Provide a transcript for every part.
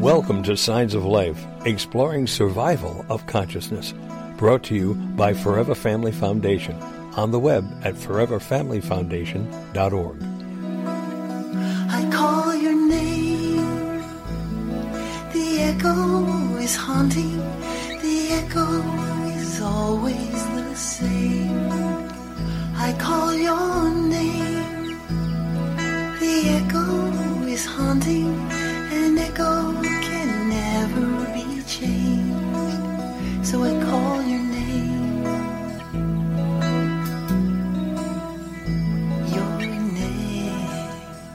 Welcome to Signs of Life, exploring survival of consciousness. Brought to you by Forever Family Foundation. On the web at foreverfamilyfoundation.org. I call your name. The echo is haunting. The echo is always the same. I call your name. The echo is haunting. An echo can never be changed. So I call your name. Your name.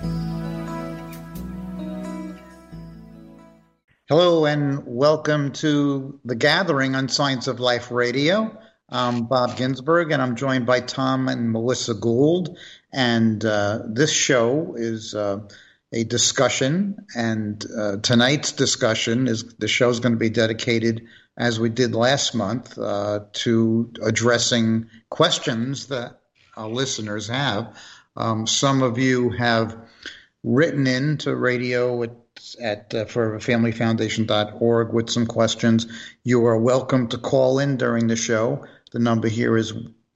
Hello and welcome to The Gathering on Signs of Life Radio. I'm Bob Ginsberg and I'm joined by Tom and Melissa Gould. And this show is a discussion, and tonight's discussion is the show's going to be dedicated, as we did last month, to addressing questions that our listeners have. Some of you have written in to radio at foreverfamilyfoundation.org with some questions. You are welcome to call in during the show. The number here is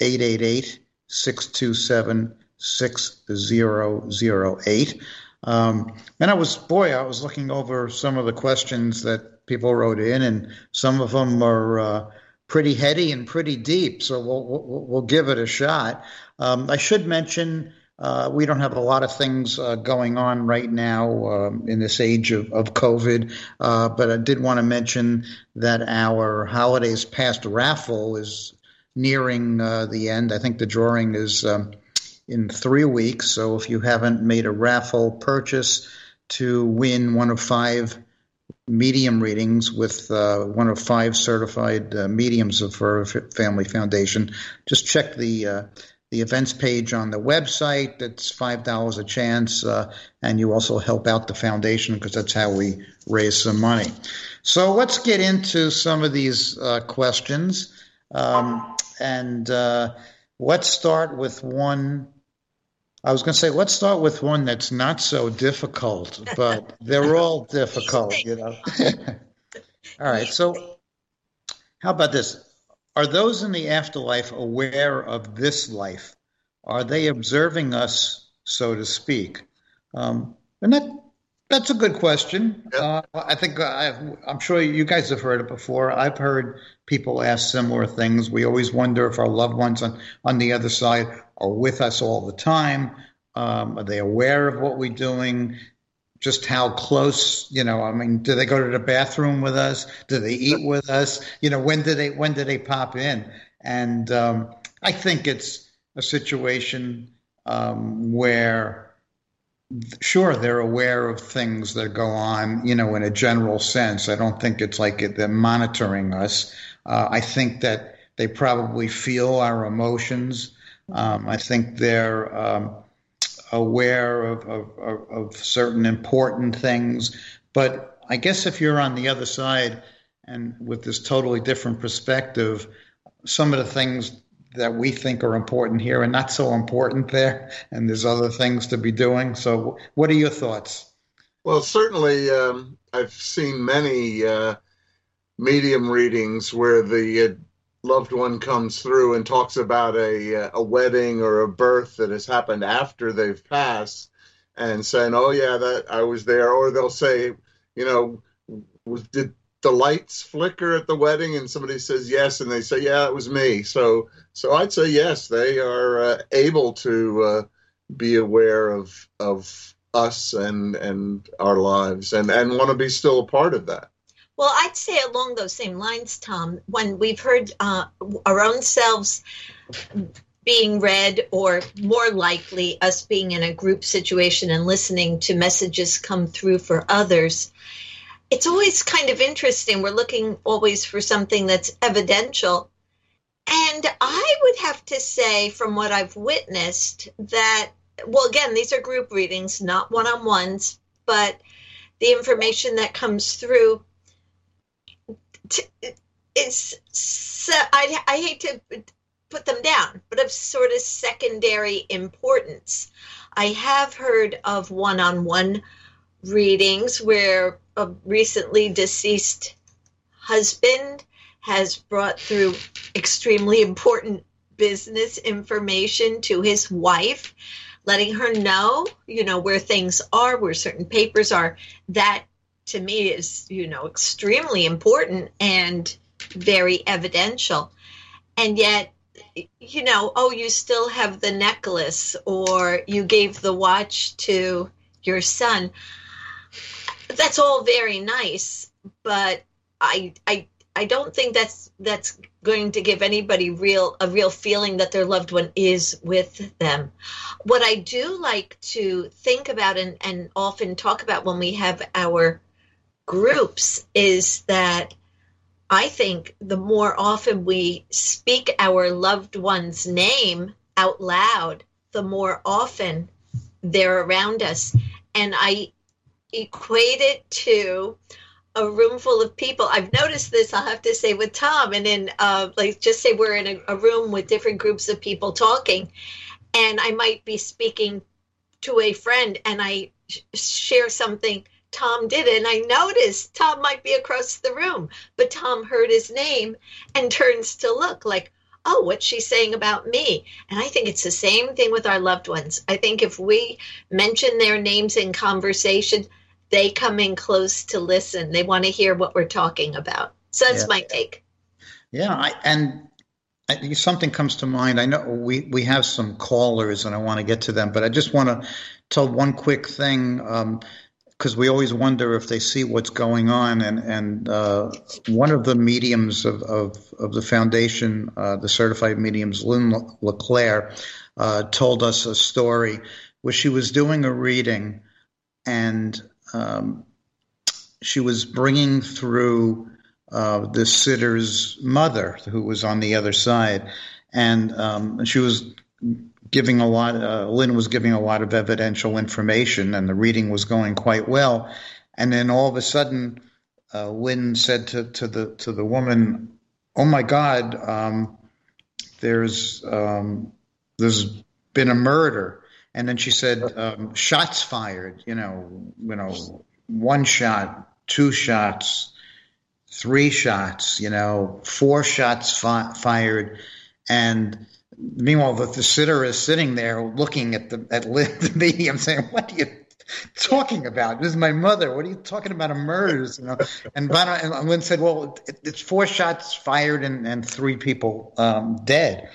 888-627-6008. And I was looking over some of the questions that people wrote in, and some of them are pretty heady and pretty deep. So we'll give it a shot. I should mention we don't have a lot of things going on right now in this age of COVID, but I did want to mention that our holidays past raffle is nearing the end. I think the drawing is in 3 weeks. So if you haven't made a raffle purchase to win one of 5 medium readings with one of 5 certified mediums of Forever Family Foundation, just check the events page on the website. That's $5 a chance, and you also help out the foundation because that's how we raise some money. So let's get into some of these questions, and let's start with one. I was going to say, let's start with one that's not so difficult, but they're all difficult, you know. All right, so how about this? Are those in the afterlife aware of this life? Are they observing us, so to speak? And that's a good question. I think I'm sure you guys have heard it before. I've heard people ask similar things. We always wonder if our loved ones on the other side are with us all the time. Are they aware of what we're doing? Just how close, you know, I mean, do they go to the bathroom with us? Do they eat with us? You know, when do they pop in? And I think it's a situation where, sure, they're aware of things that go on, you know, in a general sense. I don't think it's like they're monitoring us. I think that they probably feel our emotions. I think they're aware of certain important things. But I guess if you're on the other side and with this totally different perspective, some of the things that we think are important here are not so important there, and there's other things to be doing. So what are your thoughts? Well, certainly I've seen many medium readings where the loved one comes through and talks about a wedding or a birth that has happened after they've passed, and saying, "Oh yeah, that I was there," or they'll say, "You know, did the lights flicker at the wedding?" And somebody says yes, and they say, "Yeah, it was me." So I'd say yes, they are able to be aware of us and our lives, and want to be still a part of that. Well, I'd say along those same lines, Tom, when we've heard our own selves being read, or more likely us being in a group situation and listening to messages come through for others, it's always kind of interesting. We're looking always for something that's evidential. And I would have to say, from what I've witnessed, that, well, again, these are group readings, not one-on-ones, but the information that comes through is, I hate to put them down, but of sort of secondary importance. I have heard of one-on-one readings where a recently deceased husband has brought through extremely important business information to his wife, letting her know, where things are, where certain papers are. That to me is, extremely important and very evidential. And yet, you still have the necklace, or you gave the watch to your son. That's all very nice, but I don't think that's going to give anybody a real feeling that their loved one is with them. What I do like to think about and often talk about when we have our groups is that I think the more often we speak our loved one's name out loud, the more often they're around us. And I equate it to a room full of people. I've noticed this, I'll have to say, with Tom, and in just say we're in a room with different groups of people talking, and I might be speaking to a friend and I share something Tom did, and I noticed Tom might be across the room, but Tom heard his name and turns to look like, oh, what's she saying about me? And I think it's the same thing with our loved ones. I think if we mention their names in conversation, they come in close to listen. They want to hear what we're talking about. So that's my take. Yeah, something comes to mind. I know we have some callers, and I want to get to them, but I just want to tell one quick thing, because we always wonder if they see what's going on. And one of the mediums of the foundation, the certified mediums, Lynn LeClaire, told us a story where she was doing a reading, and she was bringing through the sitter's mother, who was on the other side, and she was giving Lynn was giving a lot of evidential information, and the reading was going quite well. And then all of a sudden, Lynn said to the woman, "Oh my God, there's been a murder." And then she said, "Shots fired, one shot, two shots, three shots, 4 shots fired." And meanwhile, the sitter is sitting there looking at the medium, saying, "What are you talking about? This is my mother. What are you talking about? A murder?" And Lynn said, "Well, it's 4 shots fired and 3 people dead."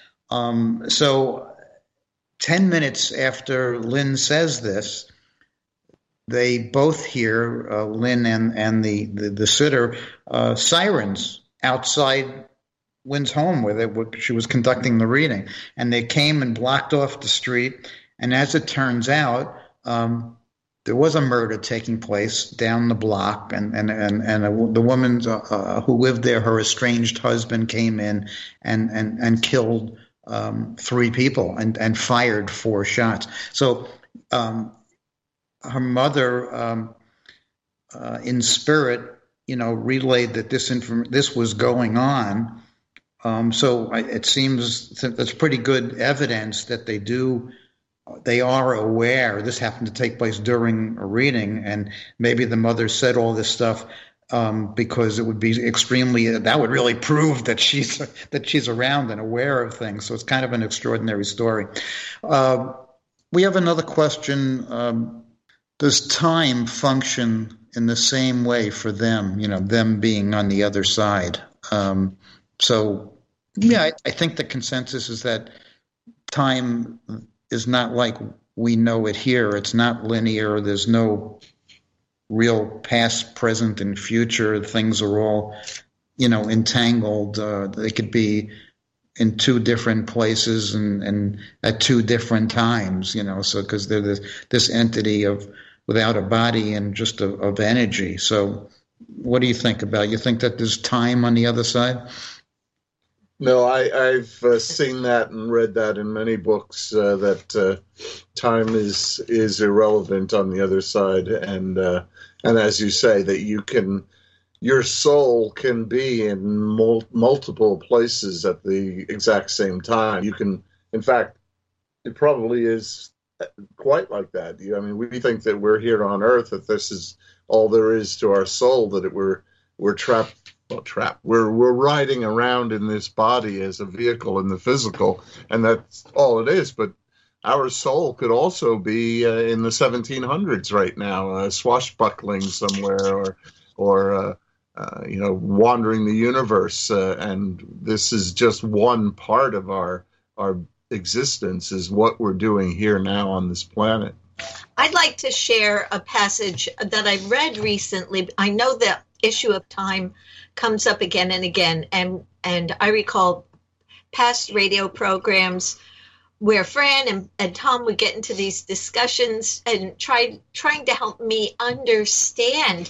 So 10 minutes after Lynn says this, they both hear, Lynn and the sitter, sirens outside Lynn's home where she was conducting the reading. And they came and blocked off the street. And as it turns out, there was a murder taking place down the block. And the woman who lived there, her estranged husband, came in and killed 3 people and fired 4 shots. So her mother, in spirit, relayed that this was going on. So it seems that's pretty good evidence that they are aware. This happened to take place during a reading, and maybe the mother said all this stuff because it would be that would really prove that she's around and aware of things. So it's kind of an extraordinary story. We have another question. Does time function in the same way for them, them being on the other side? I think the consensus is that time is not like we know it here. It's not linear. There's no real past, present, and future. Things are all, entangled. They could be in 2 different places and at 2 different times, so because they're this entity without a body and just of energy. So what do you think about it? You think that there's time on the other side? No, I've seen that and read that in many books, that time is irrelevant on the other side, and as you say, that your soul can be in multiple places at the exact same time. You can, in fact, it probably is quite like that. I mean, we think that we're here on Earth, that this is all there is to our soul, that we're trapped. Well, trapped. We're riding around in this body as a vehicle in the physical, and that's all it is. But our soul could also be in the 1700s right now, swashbuckling somewhere, or wandering the universe. And this is just one part of our existence, is what we're doing here now on this planet. I'd like to share a passage that I read recently. I know the issue of time comes up again and again, and I recall past radio programs where Fran and Tom would get into these discussions and trying to help me understand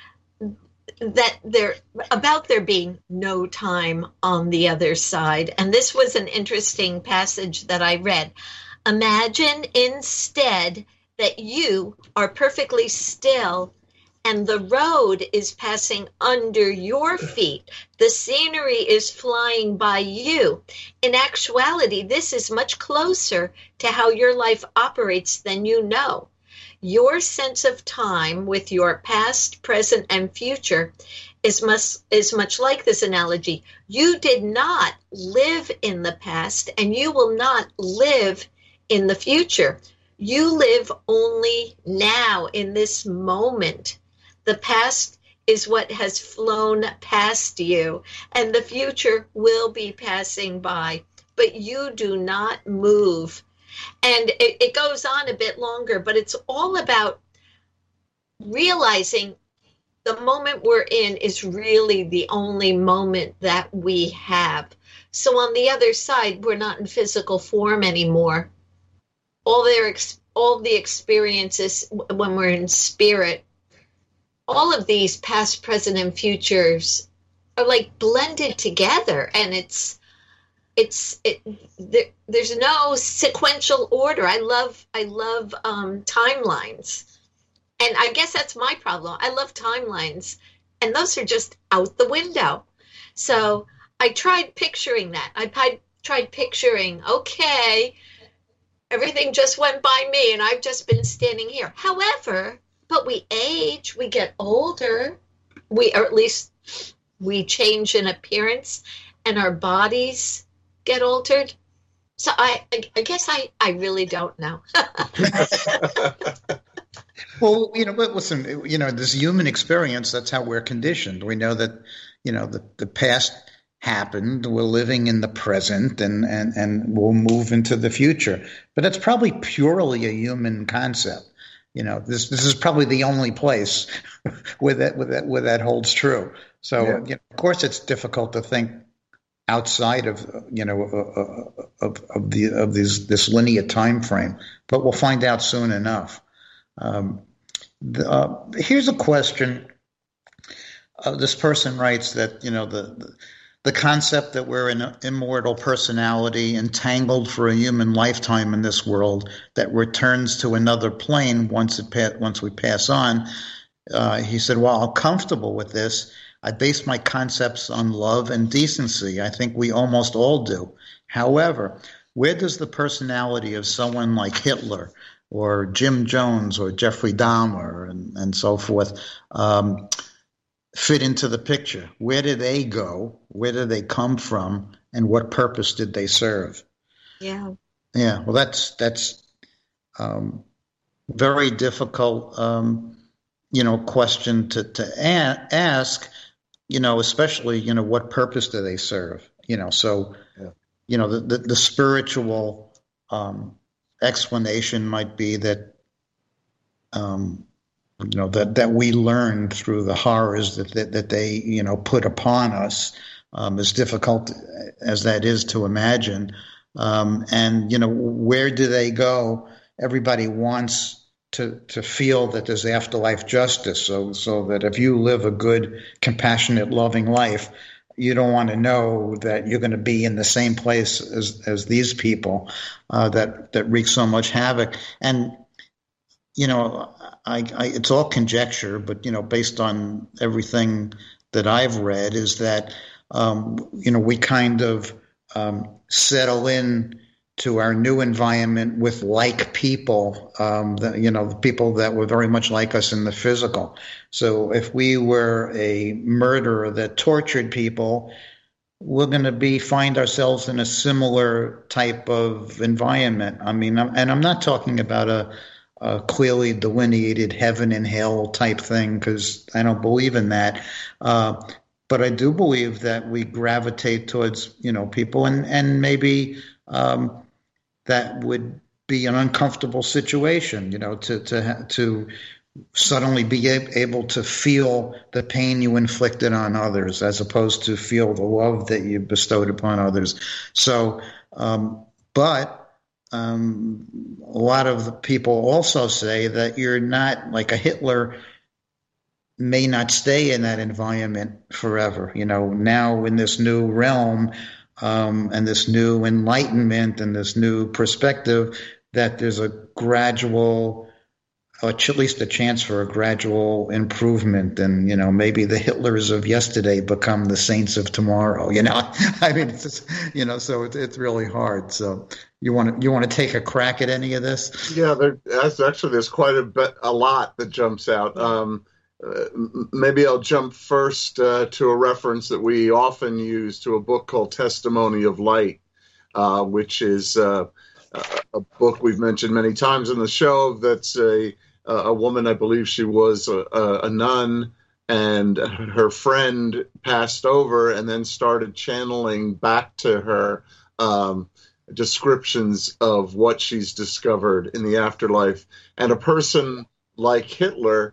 that there being no time on the other side. And this was an interesting passage that I read. Imagine instead that you are perfectly still and the road is passing under your feet. The scenery is flying by you. In actuality, this is much closer to how your life operates than you know. Your sense of time with your past, present, and future is much like this analogy. You did not live in the past, and you will not live in the future. You live only now in this moment. The past is what has flown past you, and the future will be passing by, but you do not move. And it goes on a bit longer, but it's all about realizing the moment we're in is really the only moment that we have. So on the other side, we're not in physical form anymore. All the experiences when we're in spirit, all of these past, present, and futures are like blended together, and there's no sequential order. I love timelines, and I guess that's my problem. I love timelines, and those are just out the window. So I tried picturing that. I tried picturing, okay, everything just went by me, and I've just been standing here. However, but we age, we get older, or at least we change in appearance, and our bodies get altered. So I guess I really don't know. Well, but listen, this human experience, that's how we're conditioned. We know that, the past happened, we're living in the present, and we'll move into the future. But that's probably purely a human concept. This is probably the only place where that holds true. So, Yeah. Of course, it's difficult to think outside of this linear time frame, but we'll find out soon enough. Here's a question. This person writes that the concept that we're an immortal personality entangled for a human lifetime in this world that returns to another plane once we pass on. He said, "Well, I'm comfortable with this. I base my concepts on love and decency. I think we almost all do. However, where does the personality of someone like Hitler or Jim Jones or Jeffrey Dahmer and so forth fit into the picture? Where did they go? Where did they come from? And what purpose did they serve?" Yeah. Yeah. Well, that's very difficult, question to ask. Especially what purpose do they serve? So, Yeah. The spiritual explanation might be that. That we learned through the horrors that they put upon us, as difficult as that is to imagine. And where do they go? Everybody wants to feel that there's afterlife justice, so that if you live a good, compassionate, loving life, you don't want to know that you're going to be in the same place as these people that wreak so much havoc. And it's all conjecture, but based on everything that I've read, is that we kind of settle in to our new environment with like people, the people that were very much like us in the physical. So if we were a murderer that tortured people, we're going to find ourselves in a similar type of environment. I mean, and I'm not talking about a clearly delineated heaven and hell type thing, because I don't believe in that. But I do believe that we gravitate towards, people, and maybe that would be an uncomfortable situation, to suddenly be able to feel the pain you inflicted on others, as opposed to feel the love that you bestowed upon others. So, but a lot of the people also say that you're not like a Hitler may not stay in that environment forever. Now in this new realm, and this new enlightenment and this new perspective, that there's a gradual, or at least a chance for a gradual improvement. And, maybe the Hitlers of yesterday become the saints of tomorrow, I mean, it's just, so it's really hard. So you want to take a crack at any of this? Yeah, there's quite a lot that jumps out. Maybe I'll jump first to a reference that we often use to a book called Testimony of Light, which is a book we've mentioned many times in the show. That's a woman, I believe she was a nun, and her friend passed over and then started channeling back to her descriptions of what she's discovered in the afterlife. And a person like Hitler,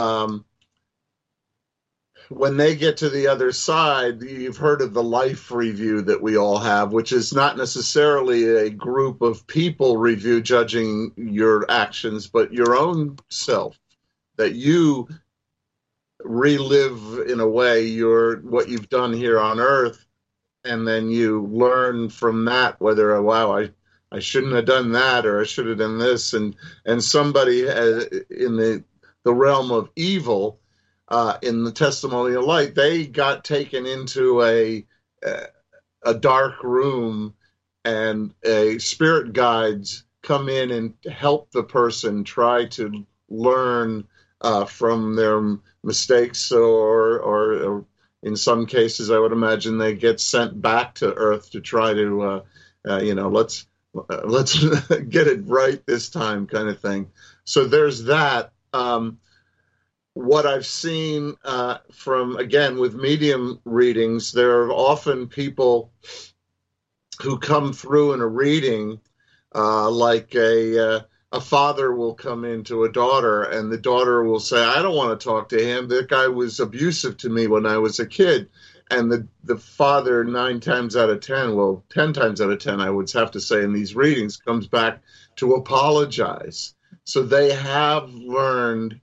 when they get to the other side, you've heard of the life review that we all have, which is not necessarily a group of people review judging your actions, but your own self, that you relive in a way what you've done here on Earth, and then you learn from that whether, wow, I shouldn't have done that, or I should have done this, and somebody in the realm of evil, in the Testimony of Light, they got taken into a dark room, and spirit guides come in and help the person try to learn from their mistakes, or in some cases, I would imagine they get sent back to Earth to try to, let's get it right this time, kind of thing. So there's that. What I've seen with medium readings, there are often people who come through in a reading, like a father will come into a daughter, and the daughter will say, I don't want to talk to him. That guy was abusive to me when I was a kid. And the father, 9 times out of 10, 10 times out of 10, I would have to say in these readings, comes back to apologize. So they have learned,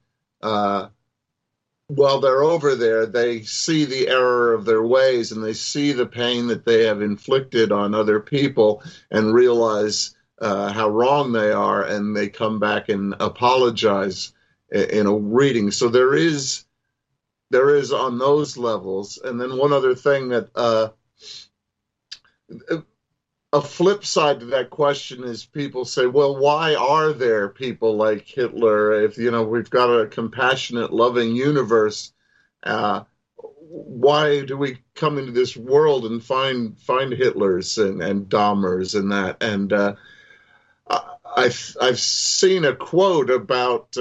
while they're over there, they see the error of their ways, and they see the pain that they have inflicted on other people, and realize how wrong they are, and they come back and apologize in a reading. So there is on those levels. And then one other thing that a flip side to that question is, people say, well, why are there people like Hitler? If, we've got a compassionate, loving universe, why do we come into this world and find Hitlers and Dahmers and that? And I've seen a quote about,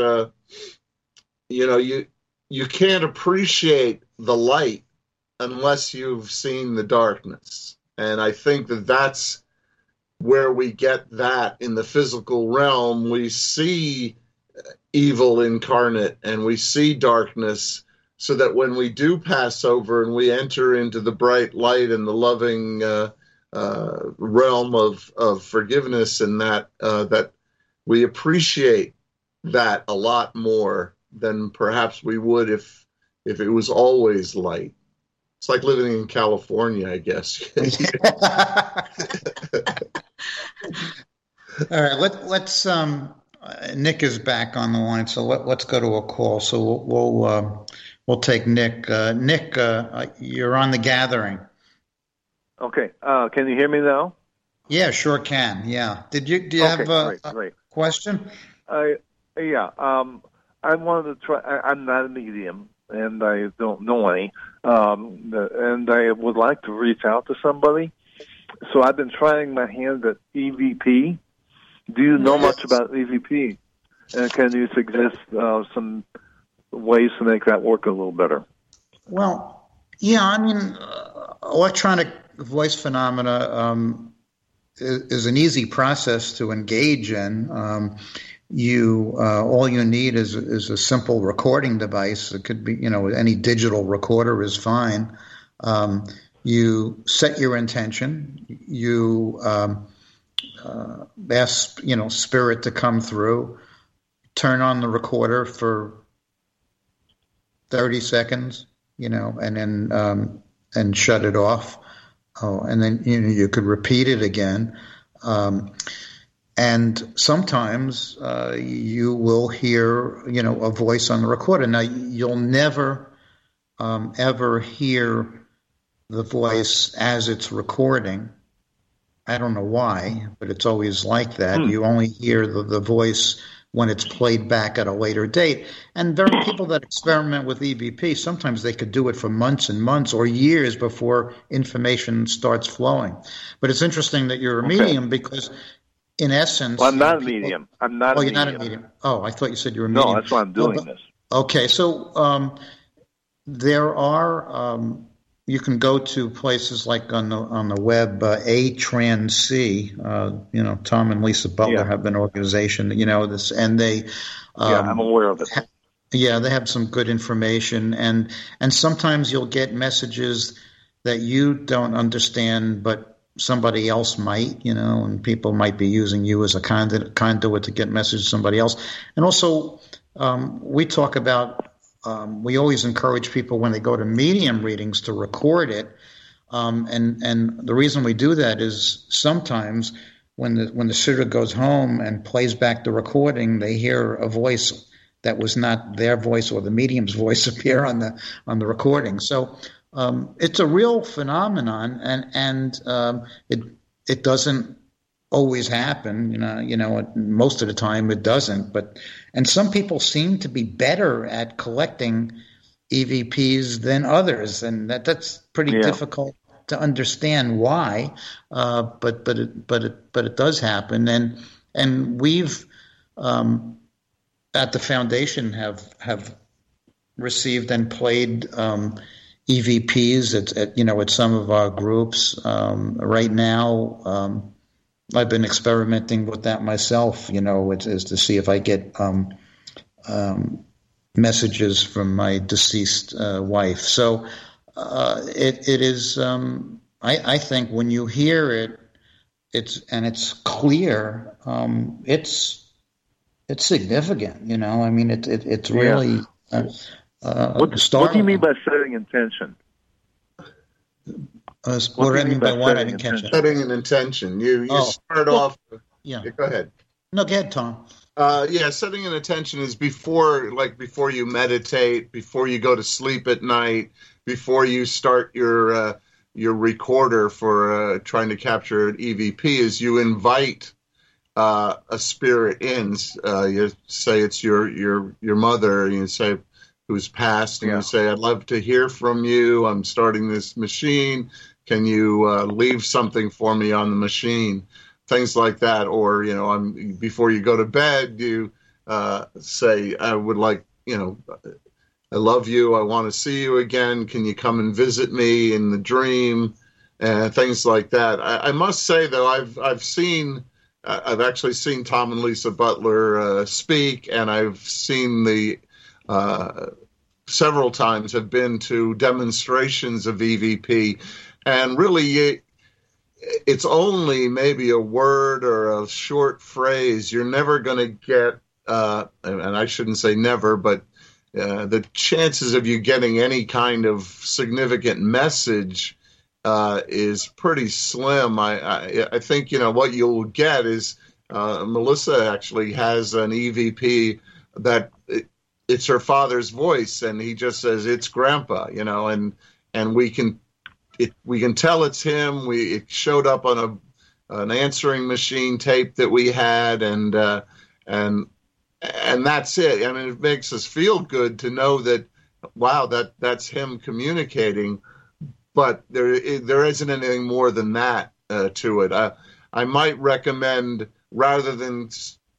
you can't appreciate the light unless you've seen the darkness. And I think that's where we get that in the physical realm. We see evil incarnate, and we see darkness, so that when we do pass over and we enter into the bright light and the loving realm of forgiveness, and that we appreciate that a lot more than perhaps we would if it was always light. It's like living in California, I guess. All right, let's. Nick is back on the line, so let's go to a call. So we'll take Nick. Nick, you're on The Gathering. Okay. Can you hear me now? Yeah, sure can. Yeah. Do you Okay, have a great. question? Yeah. I wanted to try. I'm not a medium, and I don't know any. And I would like to reach out to somebody. So I've been trying my hand at EVP. Do you know much about EVP? And can you suggest some ways to make that work a little better? Well, yeah. I mean, electronic voice phenomena is an easy process to engage in. All you need is a simple recording device. It could be, any digital recorder is fine. You set your intention. You ask, spirit to come through. Turn on the recorder for 30 seconds, and then and shut it off. Oh, and then you could repeat it again. And sometimes you will hear, a voice on the recorder. Now, you'll never ever hear the voice as it's recording. I don't know why, but it's always like that. You only hear the voice when it's played back at a later date. And there are people that experiment with EVP. Sometimes they could do it for months and months or years before information starts flowing. But it's interesting that you're a medium because, in essence... Well, I'm not a medium. I'm not a medium. You're not a medium. Oh, I thought you said you were a medium. No, that's why I'm doing this. Okay, so there are... you can go to places like on the web, ATRANC. Tom and Lisa Butler have an organization. This, and they. I'm aware of it. Yeah, they have some good information, and sometimes you'll get messages that you don't understand, but somebody else might. And people might be using you as a conduit to get messages to somebody else. And also, we talk about. We always encourage people when they go to medium readings to record it, and the reason we do that is sometimes when the sitter goes home and plays back the recording, they hear a voice that was not their voice or the medium's voice appear on the recording. So it's a real phenomenon, and it doesn't always happen. Most of the time it doesn't, and some people seem to be better at collecting EVPs than others, and that's pretty difficult to understand why. But it does happen, and we've at the foundation have received and played EVPs at some of our groups. Right now, I've been experimenting with that myself, is to see if I get messages from my deceased wife. So it is. I think when you hear it, it's clear. It's significant. I mean, it's really. What do you mean by setting intention? What do I mean by what? I didn't catch it. Setting an intention. You start off. Yeah. Go ahead. No, go ahead, Tom. Setting an intention is before you meditate, before you go to sleep at night, before you start your recorder for trying to capture an EVP. Is you invite a spirit in. You say it's your mother. You say who's passed, and you say, "I'd love to hear from you. I'm starting this machine. Can you leave something for me on the machine?" Things like that. Or, before you go to bed, you say, "I would like, I love you. I want to see you again. Can you come and visit me in the dream?" And things like that. I must say, though, I've actually seen Tom and Lisa Butler speak, and I've seen several times have been to demonstrations of EVP, and really it's only maybe a word or a short phrase. You're never going to get, and I shouldn't say never, but the chances of you getting any kind of significant message is pretty slim. I think, what you'll get is Melissa actually has an EVP that it's her father's voice, and he just says, "It's Grandpa," and we can tell it's him. It showed up on an answering machine tape that we had, and that's it. I mean, it makes us feel good to know that, wow, that's him communicating. But there isn't anything more than that to it. I might recommend, rather than,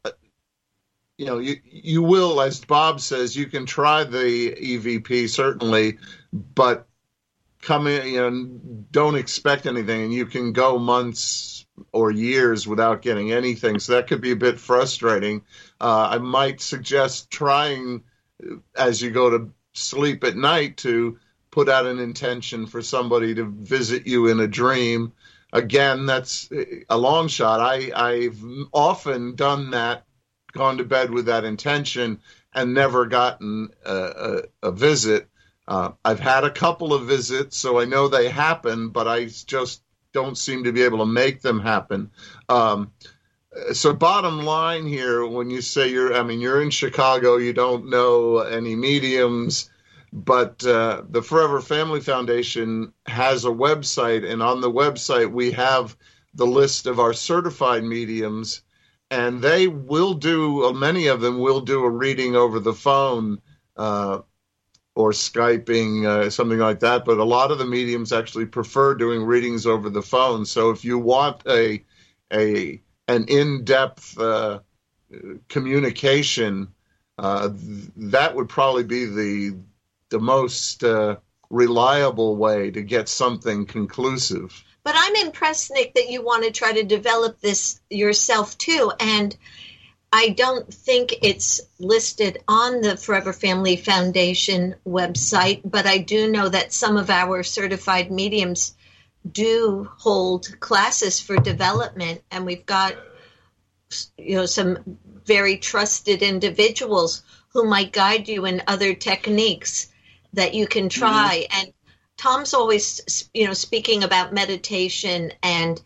you will, as Bob says, you can try the EVP certainly, but come in, don't expect anything, and you can go months or years without getting anything. So that could be a bit frustrating. I might suggest trying, as you go to sleep at night, to put out an intention for somebody to visit you in a dream. Again, that's a long shot. I've often done that, gone to bed with that intention, and never gotten a visit. I've had a couple of visits, so I know they happen, but I just don't seem to be able to make them happen. So bottom line here, when you say you're in Chicago, you don't know any mediums, but the Forever Family Foundation has a website, and on the website we have the list of our certified mediums, and they will do, many of them will do a reading over the phone, or Skyping, something like that. But a lot of the mediums actually prefer doing readings over the phone. So if you want an in-depth communication, that would probably be the most reliable way to get something conclusive. But I'm impressed, Nick, that you want to try to develop this yourself too. And I don't think it's listed on the Forever Family Foundation website, but I do know that some of our certified mediums do hold classes for development, and we've got, some very trusted individuals who might guide you in other techniques that you can try. Mm-hmm. And Tom's always, speaking about meditation, and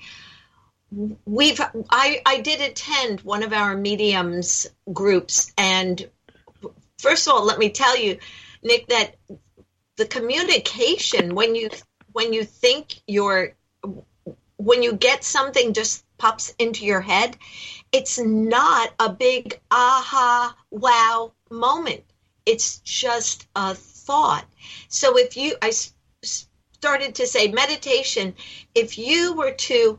I did attend one of our mediums groups, and first of all, let me tell you, Nick, that the communication when you get something just pops into your head, it's not a big aha wow moment. It's just a thought. So I started to say meditation, if you were to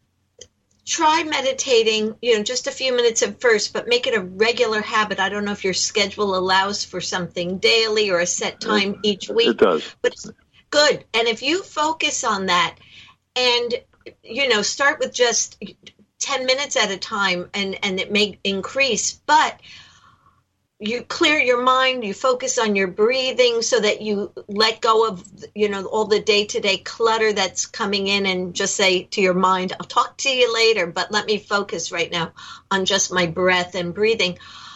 try meditating, just a few minutes at first, but make it a regular habit. I don't know if your schedule allows for something daily or a set time each week. It does. But it's good. And if you focus on that and, start with just 10 minutes at a time, and it may increase, but you clear your mind, you focus on your breathing so that you let go of, all the day-to-day clutter that's coming in, and just say to your mind, I'll talk to you later, but let me focus right now on just my breath and breathing.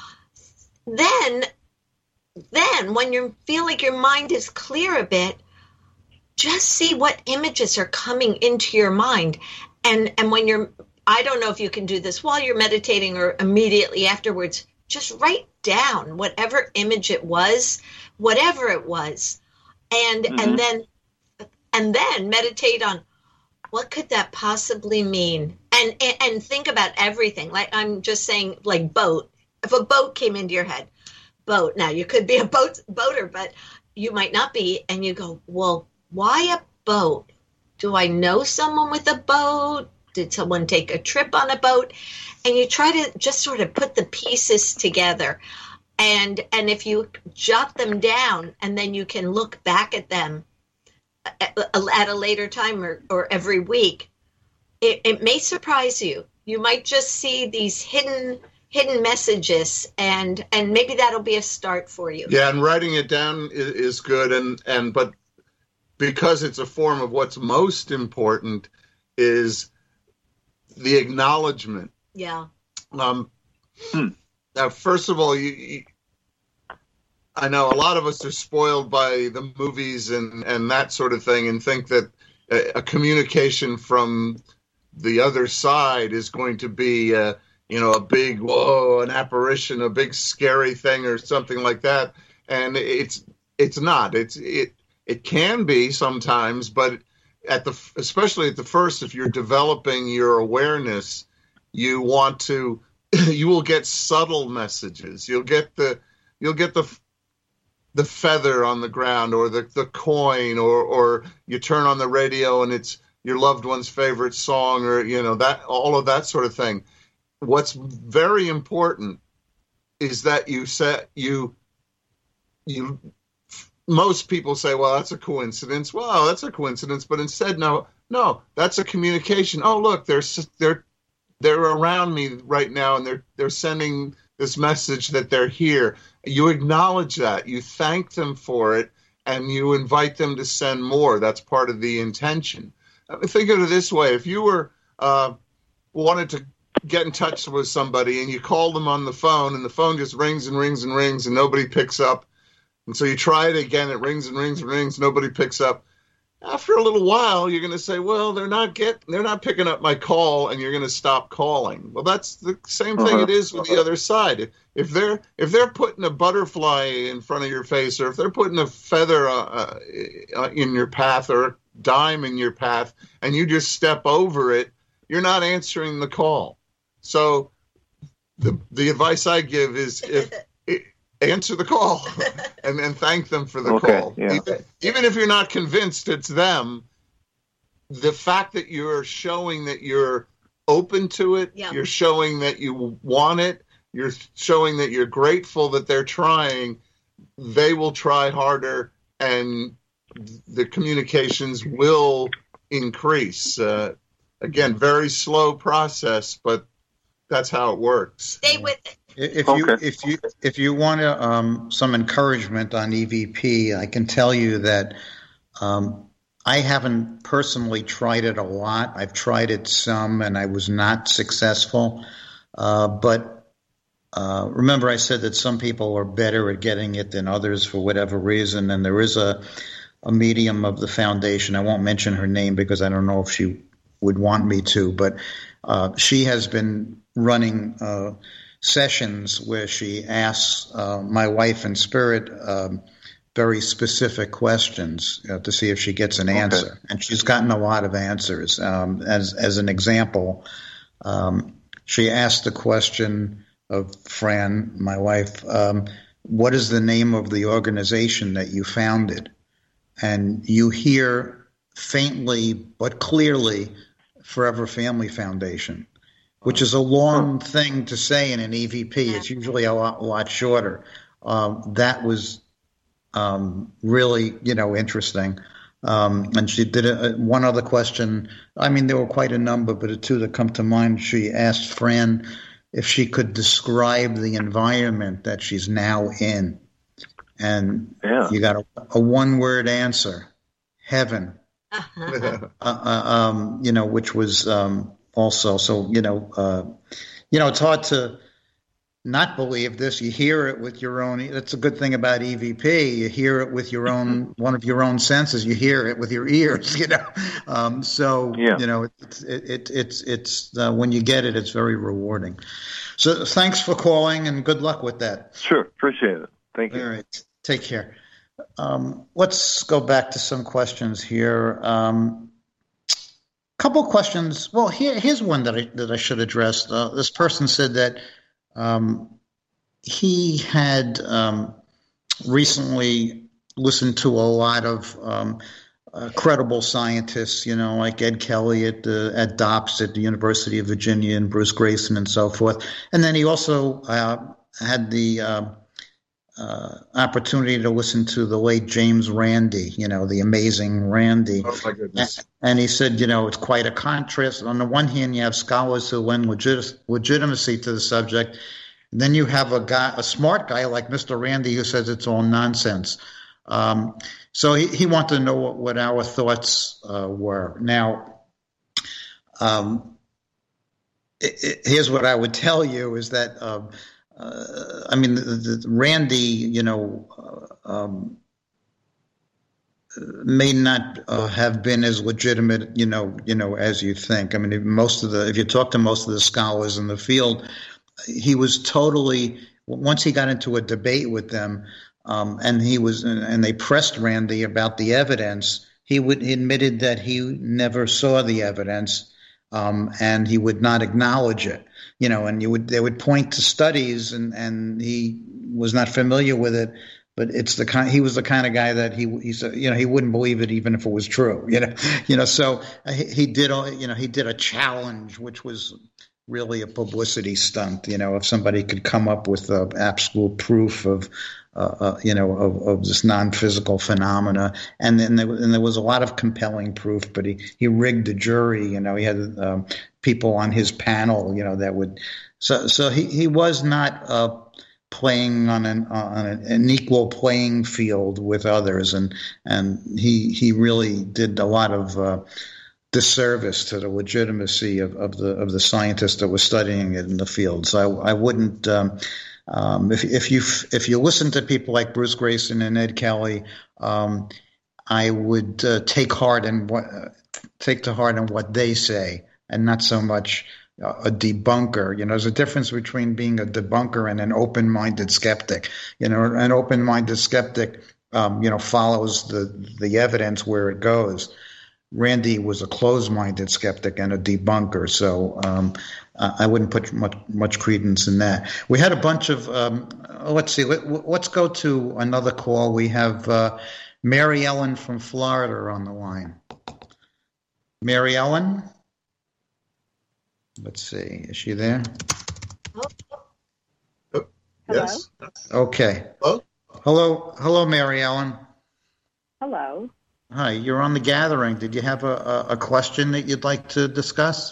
Then when you feel like your mind is clear a bit, just see what images are coming into your mind. And when I don't know if you can do this while you're meditating or immediately afterwards, just write down whatever image it was, whatever it was, and then meditate on what could that possibly mean, and think about everything. Like I'm just saying, like boat. If a boat came into your head, boat. Now you could be a boater, but you might not be, and you go, well, why a boat? Do I know someone with a boat? Did someone take a trip on a boat? And you try to just sort of put the pieces together. And if you jot them down, and then you can look back at them at a later time or every week, it may surprise you. You might just see these hidden messages, and maybe that'll be a start for you. Yeah, and writing it down is good, but because it's a form of what's most important is the acknowledgement. Yeah. Now, first of all, I know a lot of us are spoiled by the movies and that sort of thing, and think that a communication from the other side is going to be, a big, an apparition, a big scary thing or something like that. And it's not. It can be sometimes, but especially at the first, if you're developing your awareness, you will get subtle messages. You'll get the feather on the ground, or the coin, or you turn on the radio and it's your loved one's favorite song, or that, all of that sort of thing. What's very important is that most people say, well, that's a coincidence. Well, that's a coincidence, but instead, no, that's a communication. Oh, look, they're around me right now, and they're sending this message that they're here. You acknowledge that, you thank them for it, and you invite them to send more. That's part of the intention. Think of it this way: if you were wanted to get in touch with somebody, and you call them on the phone, and the phone just rings and rings and rings, and nobody picks up. And so you try it again, it rings and rings and rings, nobody picks up. After a little while, you're going to say, well, they're not picking up my call, and you're going to stop calling. Well, that's the same thing it is with the other side. If they're putting a butterfly in front of your face, or if they're putting a feather in your path, or a dime in your path, and you just step over it, you're not answering the call. So the advice I give is answer the call and thank them for the call. Yeah. Even if you're not convinced it's them, the fact that you're showing that you're open to it, you're showing that you want it, you're showing that you're grateful that they're trying, they will try harder, and the communications will increase. Again, very slow process, but that's how it works. Stay with it. If you want some encouragement on EVP, I can tell you that I haven't personally tried it a lot. I've tried it some, and I was not successful. But remember, I said that some people are better at getting it than others for whatever reason. And there is a medium of the foundation. I won't mention her name because I don't know if she would want me to, but she has been running sessions where she asks my wife in spirit very specific questions to see if she gets an answer. And she's gotten a lot of answers. As an example, she asked the question of Fran, my wife, what is the name of the organization that you founded? And you hear faintly but clearly Forever Family Foundation, which is a long thing to say in an EVP. It's usually a lot shorter. That was really, interesting. And she did one other question. I mean, there were quite a number, but the two that come to mind, she asked Fran if she could describe the environment that she's now in. And you got a one-word answer, heaven, which was also. So, it's hard to not believe this. You hear it with your own. That's a good thing about EVP. You hear it with your own, one of your own senses. You hear it with your ears, it's when you get it, it's very rewarding. So thanks for calling, and good luck with that. Sure. Appreciate it. Thank you. All right. Take care. Let's go back to some questions here. Couple questions. Well, here's one that I should address. This person said that he had recently listened to a lot of credible scientists, like Ed Kelly at DOPS at the University of Virginia, and Bruce Grayson and so forth. And then he also had the opportunity to listen to the late James Randi, the amazing Randi. Oh, my goodness. And he said, it's quite a contrast. On the one hand, you have scholars who lend legitimacy to the subject. And then you have a smart guy like Mr. Randi who says it's all nonsense. So he wanted to know what our thoughts were. Now, here's what I would tell you is that Randi, may not have been as legitimate, as you think. I mean, if you talk to most of the scholars in the field, he was totally. Once he got into a debate with them, and they pressed Randi about the evidence, he admitted that he never saw the evidence, and he would not acknowledge it. And they would point to studies, and he was not familiar with it. But he was the kind of guy that he said, he wouldn't believe it even if it was true. So he did a challenge, which was really a publicity stunt. If somebody could come up with absolute proof of this non-physical phenomena, and then there was a lot of compelling proof. But he rigged the jury. He had people on his panel. That would. So he was not playing on an equal playing field with others, and he really did a lot of disservice to the legitimacy of the scientist that was studying it in the field. So I wouldn't. If you listen to people like Bruce Grayson and Ed Kelly, I would take to heart in what they say, and not so much a debunker. There's a difference between being a debunker and an open-minded skeptic. An open-minded skeptic, follows the evidence where it goes. Randy was a closed-minded skeptic and a debunker, so I wouldn't put much credence in that. We had a bunch of let's see. Let's go to another call. We have Mary Ellen from Florida on the line. Mary Ellen? Let's see. Is she there? Yes. Okay. Hello, Mary Ellen. Hello. Hi, you're on The Gathering. Did you have a question that you'd like to discuss?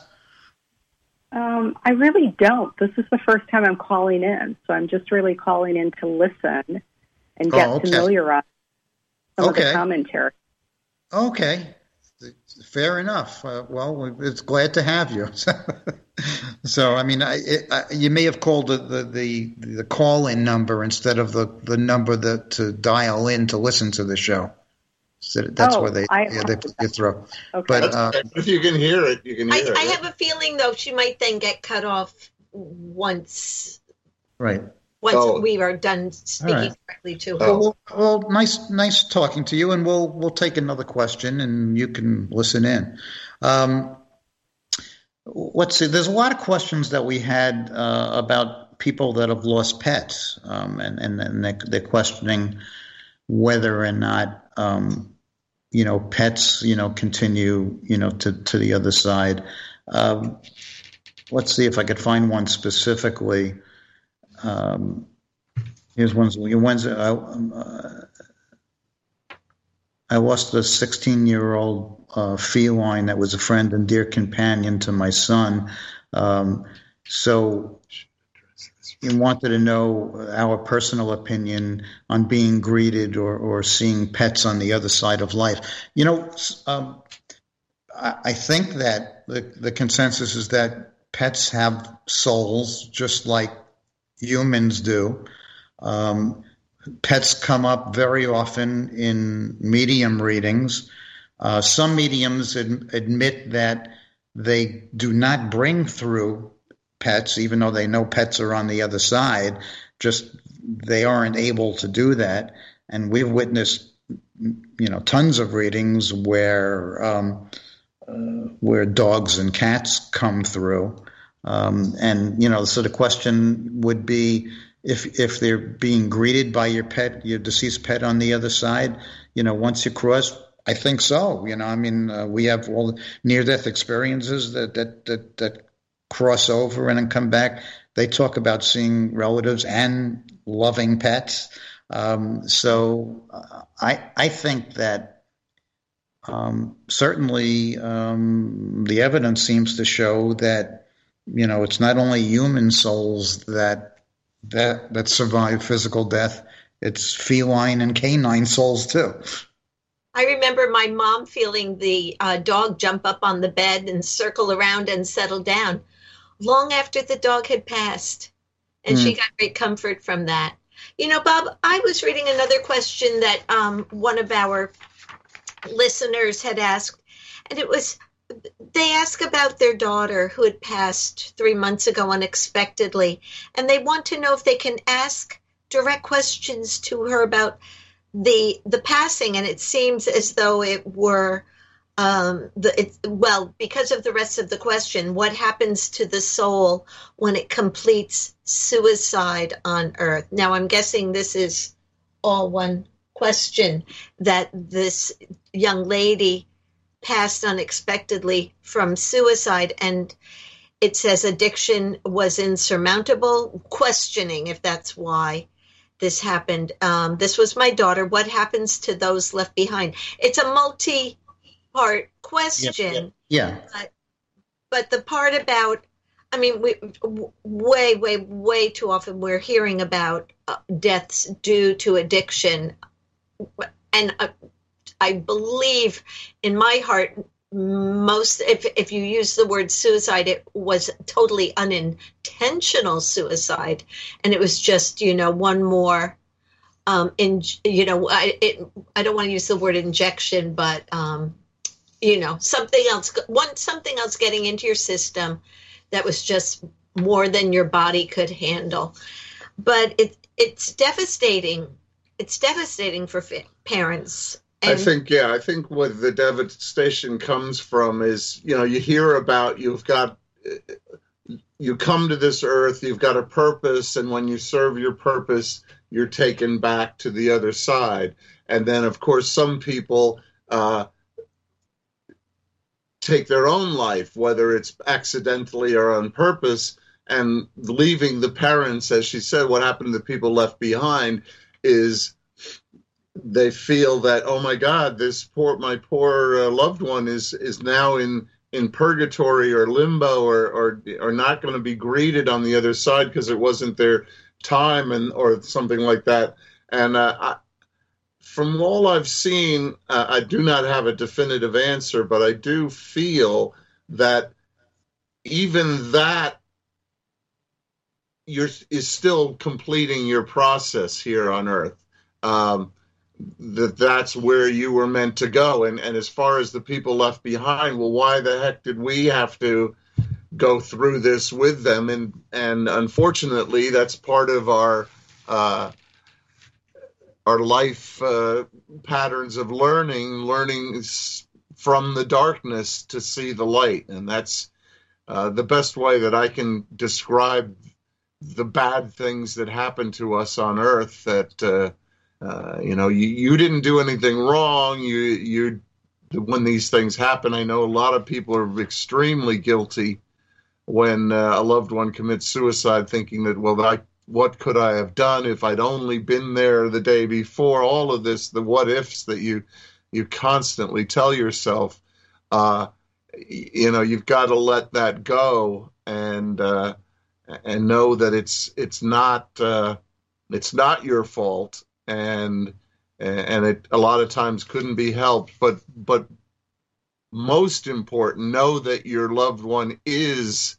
I really don't. This is the first time I'm calling in, so I'm just really calling in to listen and get familiarized with some of the commentary. Okay. Fair enough. Well, it's glad to have you. So, I mean, you may have called the call-in number instead of the number to dial in to listen to the show. So that's where they put you through. Okay. But if you can hear it, you can hear it. I have a feeling, though, she might then get cut off once. Right. Once we are done speaking directly to her. Well, nice talking to you, and we'll take another question, and you can listen in. Let's see. There's a lot of questions that we had about people that have lost pets, and they're questioning whether or not pets continue to the other side. Let's see if I could find one specifically. Here's one. I lost a 16-year-old feline that was a friend and dear companion to my son. So he wanted to know our personal opinion on being greeted or seeing pets on the other side of life. I think that the consensus is that pets have souls just like humans do. Pets come up very often in medium readings. Some mediums admit that they do not bring through pets, even though they know pets are on the other side. Just they aren't able to do that. And we've witnessed, tons of readings where dogs and cats come through. So the question would be, if they're being greeted by your deceased pet on the other side, once you cross, I think so. We have all the near-death experiences that cross over and then come back. They talk about seeing relatives and loving pets. So I think that certainly the evidence seems to show that, it's not only human souls that survive physical death, it's feline and canine souls too. I remember my mom feeling the dog jump up on the bed and circle around and settle down long after the dog had passed. And she got great comfort from that. Bob, I was reading another question that one of our listeners had asked, and they ask about their daughter who had passed 3 months ago unexpectedly, and they want to know if they can ask direct questions to her about the passing, and it seems as though it were because of the rest of the question, what happens to the soul when it completes suicide on earth? Now, I'm guessing this is all one question, that this young lady passed unexpectedly from suicide, and it says addiction was insurmountable, questioning if that's why this happened. This was my daughter. What happens to those left behind? It's a multi-part question. Yeah. But the part about, I mean, we way too often we're hearing about deaths due to addiction. And I believe in my heart, if you use the word suicide, it was totally unintentional suicide, and it was just one more I don't want to use the word injection, but something else getting into your system that was just more than your body could handle. But it's devastating. It's devastating for parents. I think what the devastation comes from is, you hear about, you come to this earth, you've got a purpose, and when you serve your purpose, you're taken back to the other side. And then, of course, some people take their own life, whether it's accidentally or on purpose, and leaving the parents, as she said, what happened to the people left behind is they feel that, oh my God, my poor loved one is now in purgatory or limbo or not going to be greeted on the other side because it wasn't their time or something like that. And from all I've seen, I do not have a definitive answer, but I do feel that even that is still completing your process here on earth. That's where you were meant to go. And as far as the people left behind, well, why the heck did we have to go through this with them? And unfortunately, that's part of our life patterns of learning from the darkness to see the light. And that's the best way that I can describe the bad things that happen to us on earth, that you didn't do anything wrong. When these things happen, I know a lot of people are extremely guilty when a loved one commits suicide, thinking that, well, what could I have done if I'd only been there the day before? All of this, the what ifs that you constantly tell yourself, you've got to let that go and know that it's not your fault. And it a lot of times couldn't be helped, but most important, know that your loved one is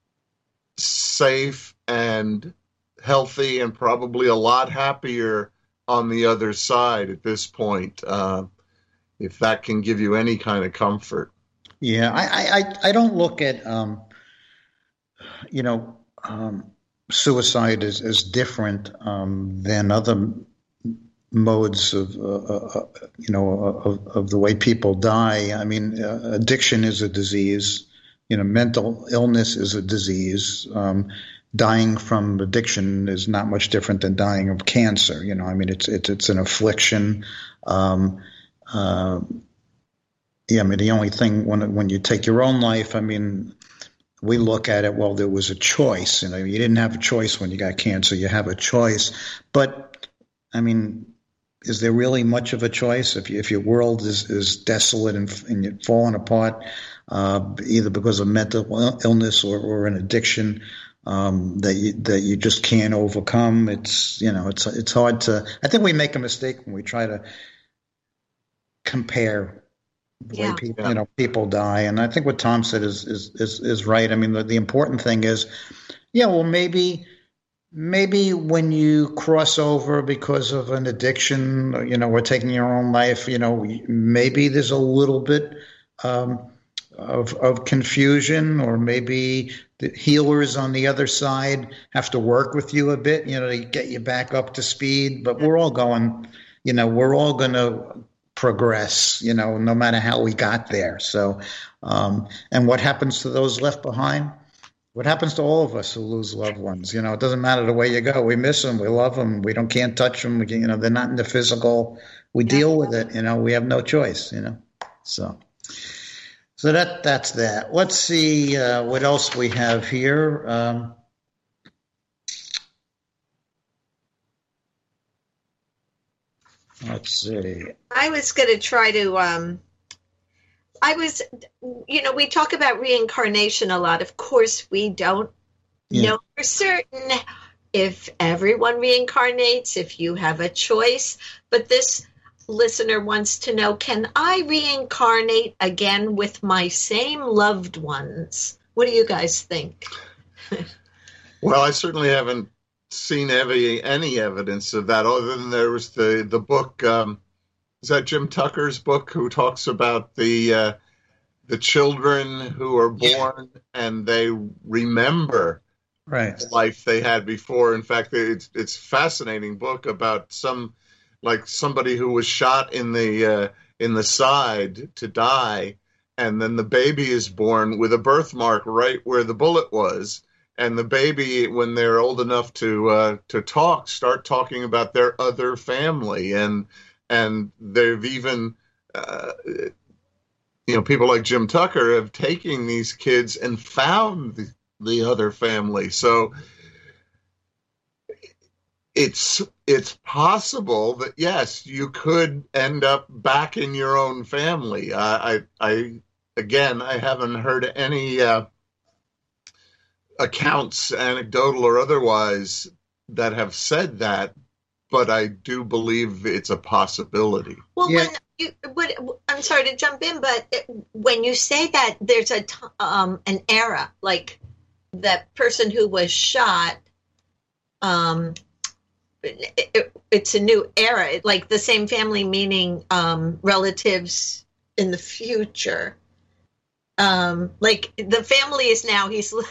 safe and healthy and probably a lot happier on the other side at this point, if that can give you any kind of comfort. Yeah, I don't look at suicide as different than other modes of the way people die. I mean, addiction is a disease. Mental illness is a disease. Dying from addiction is not much different than dying of cancer. I mean, it's an affliction. The only thing when you take your own life, I mean, we look at it, well, there was a choice. You didn't have a choice when you got cancer. You have a choice. But, I mean, is there really much of a choice if your world is desolate and you're falling apart, either because of mental illness or an addiction that you just can't overcome? It's hard to. I think we make a mistake when we try to compare the way people die, and I think what Tom said is right. I mean, the important thing is, maybe when you cross over because of an addiction, or taking your own life, maybe there's a little bit of confusion, or maybe the healers on the other side have to work with you a bit, to get you back up to speed. But we're all going, we're all going to progress, no matter how we got there. So, and what happens to those left behind? What happens to all of us who lose loved ones? It doesn't matter the way you go. We miss them. We love them. We can't touch them. They're not in the physical. We deal with it. We have no choice. So that's that. Let's see what else we have here. Let's see. I was going to try to. We talk about reincarnation a lot. Of course, we don't know for certain if everyone reincarnates, if you have a choice. But this listener wants to know, can I reincarnate again with my same loved ones? What do you guys think? Well, I certainly haven't seen any evidence of that, other than there was the book. Is that Jim Tucker's book, who talks about the children who are born and they remember the life they had before. In fact, it's a fascinating book about somebody who was shot in the side to die, and then the baby is born with a birthmark right where the bullet was. And the baby, when they're old enough to start talking about their other family, and they've even, people like Jim Tucker have taken these kids and found the other family. So it's possible that, yes, you could end up back in your own family. I haven't heard any accounts, anecdotal or otherwise, that have said that, but I do believe it's a possibility. Well, I'm sorry to jump in, but when you say that there's an era, like that person who was shot, it's a new era, like the same family, meaning relatives in the future. Like the family is now.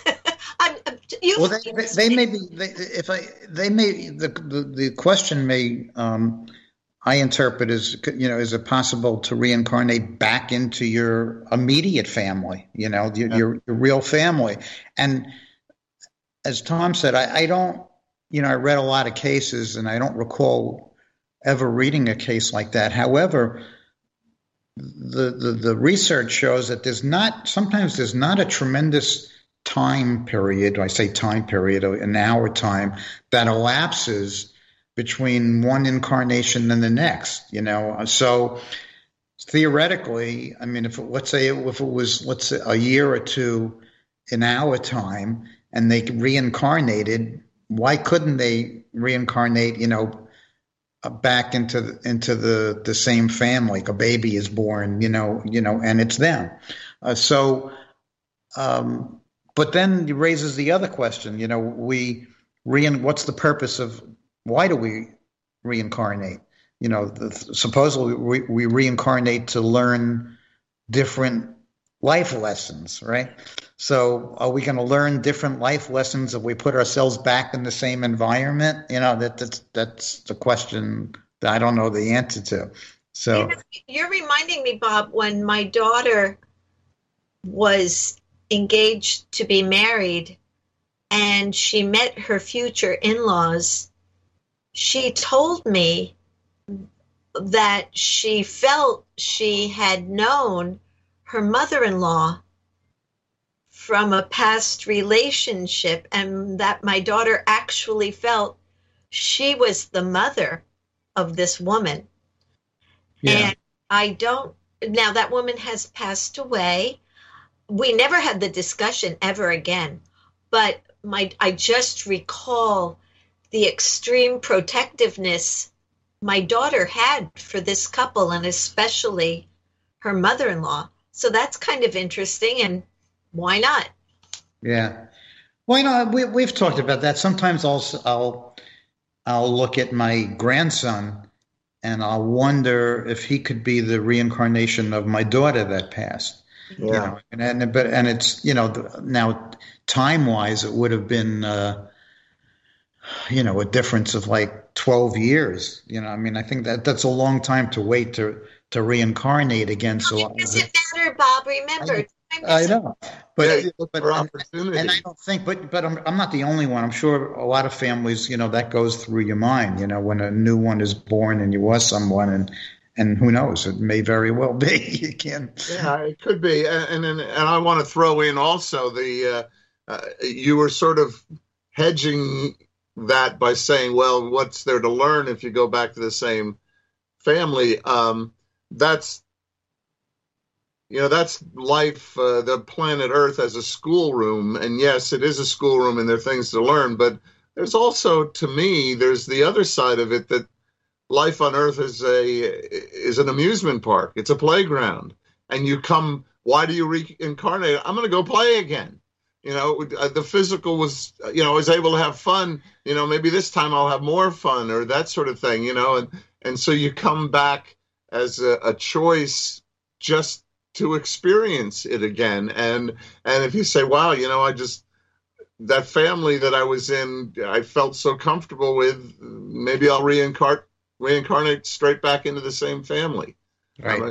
The question may, I interpret as, is it possible to reincarnate back into your immediate family, your real family? And as Tom said, I don't, I read a lot of cases, and I don't recall ever reading a case like that. However, the research shows that sometimes there's not a tremendous time period. I say time period, an hour time that elapses between one incarnation and the next. So theoretically, I mean, if it was a year or two in our time, and they reincarnated, why couldn't they reincarnate? Back into the same family. Like a baby is born, and it's them. But then it raises the other question. What's the purpose of? Why do we reincarnate? Supposedly we reincarnate to learn different life lessons, right? So are we going to learn different life lessons if we put ourselves back in the same environment? That's the question that I don't know the answer to. So you're reminding me, Bob, when my daughter was engaged to be married and she met her future in-laws, she told me that she felt she had known her mother-in-law from a past relationship, and that my daughter actually felt she was the mother of this woman. Yeah. And now that woman has passed away. We never had the discussion ever again, but I just recall the extreme protectiveness my daughter had for this couple, and especially her mother-in-law. So that's kind of interesting, and why not? Yeah. Well, we've talked about that. Sometimes I'll look at my grandson and I'll wonder if he could be the reincarnation of my daughter that passed. Yeah. And it's now time-wise, it would have been a difference of like 12 years. I mean, I think that's a long time to wait to reincarnate again. So it doesn't matter, Bob. Remember, I know, but opportunity. And I don't think, but I'm not the only one. I'm sure a lot of families, that goes through your mind. When a new one is born and you was someone, and who knows, it may very well be. You can. Yeah, it could be, and I want to throw in also you were sort of hedging that by saying, well, what's there to learn if you go back to the same family? That's life, the planet Earth as a schoolroom. And yes, it is a schoolroom and there are things to learn, but there's also, to me, there's the other side of it, that life on Earth is an amusement park. It's a playground. And why do you reincarnate? I'm going to go play again. The physical was, I was able to have fun, maybe this time I'll have more fun, or that sort of thing, and so you come back as a choice just to experience it again. And if you say, wow, that family that I was in, I felt so comfortable with, maybe I'll reincarnate straight back into the same family. Right.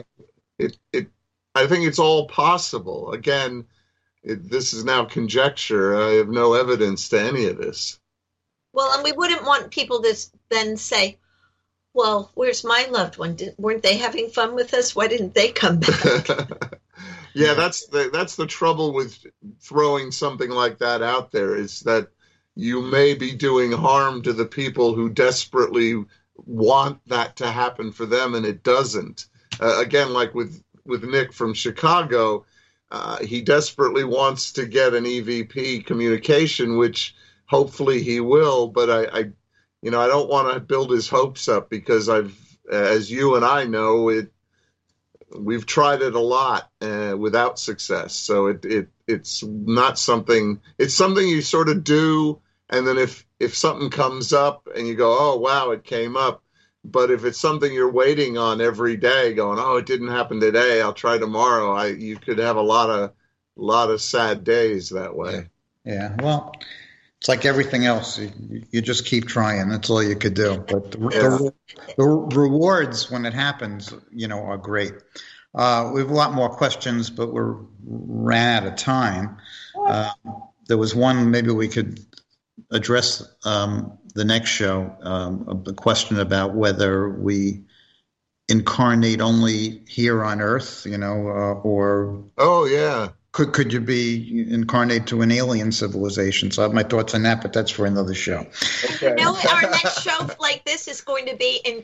I think it's all possible. Again, this is now conjecture. I have no evidence to any of this. Well, and we wouldn't want people to then say, well, where's my loved one? Weren't they having fun with us? Why didn't they come back? Yeah, that's the trouble with throwing something like that out there, is that you may be doing harm to the people who desperately want that to happen for them, and it doesn't. Again, like with Nick from Chicago, he desperately wants to get an EVP communication, which hopefully he will, but I don't want to build his hopes up, because as you and I know, we've tried it a lot without success. So it's not something. It's something you sort of do, and then if something comes up and you go, oh wow, it came up. But if it's something you're waiting on every day, going, oh, it didn't happen today, I'll try tomorrow, you could have a lot of sad days that way. Yeah. Well, it's like everything else. You just keep trying. That's all you could do. But the rewards when it happens, are great. We have a lot more questions, but we're ran out of time. There was one maybe we could address the next show, the question about whether we incarnate only here on Earth, or oh yeah, could you be incarnate to an alien civilization? So I have my thoughts on that, but that's for another show. Okay. Our next show like this is going to be in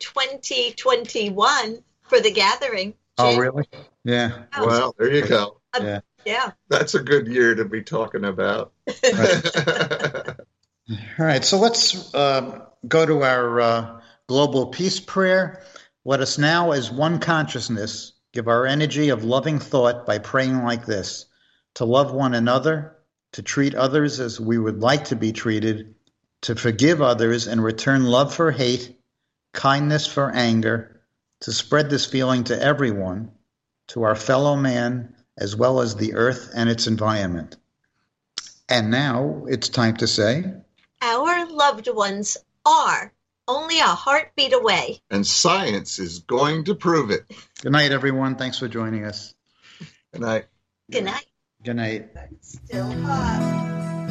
2021 for The Gathering. Oh, really? Yeah. Well, there you go. Yeah. That's a good year to be talking about. All right, so let's go to our global peace prayer. Let us now, as one consciousness, give our energy of loving thought by praying like this: to love one another, to treat others as we would like to be treated, to forgive others and return love for hate, kindness for anger, to spread this feeling to everyone, to our fellow man, as well as the earth and its environment. And now it's time to say, our loved ones are only a heartbeat away. And science is going to prove it. Good night, everyone. Thanks for joining us. Good night. Good night. Good night. Still hot.